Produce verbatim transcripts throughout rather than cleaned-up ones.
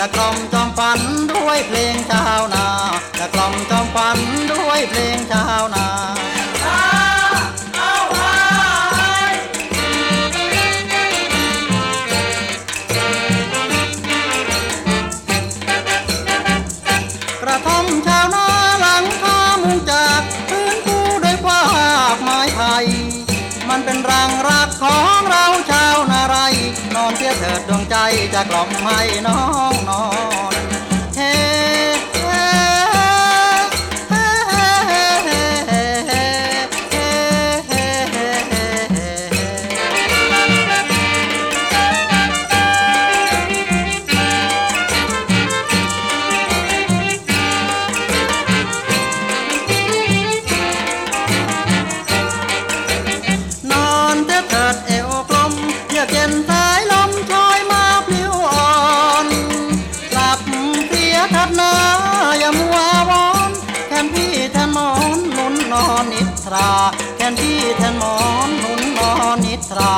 จะกล่อมจอมฝันด้วยเพลงชาวนาจะกล่อมจอมฝันด้วยเพลงชาวนากระท่อมชาวนาหลังคามุงจากพื้นปูด้วยฟากไม้ไผ่มันเป็นรังรักของเราชาวนาไรนอนเสียเถิดดวงใจจะกล่อมให้น้องนอนเฮ้เฮ้เฮ้เฮ้เฮ้เฮ้เฮ้นอนเสียเถิดเอวกลมเยือกเย็นสายลมชอยมาพลิ้วอ่อนหลับเสียทัดนาอย่ามัววอนแค่พี่แทนหมอนหนุนนอนนิทราแค่พี่แทนหมอนหนุนนอนนิทรา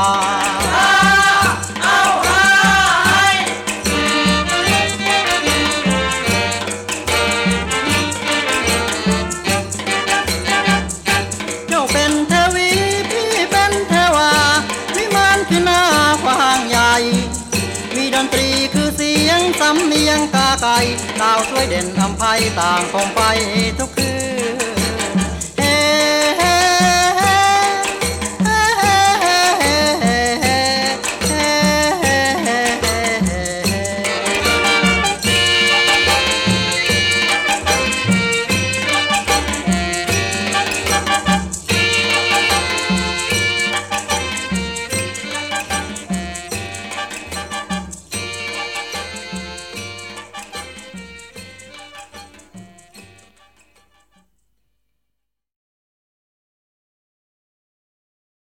เจ้าเป็นเทวีพี่เป็นเทวาวิมานขึ้นหน้ากว้างใหญ่มีดนตรีคือเสียงสำเนียงกาไก่ดาวช่วยเด่นอำไพต่างคงไปทุกคืน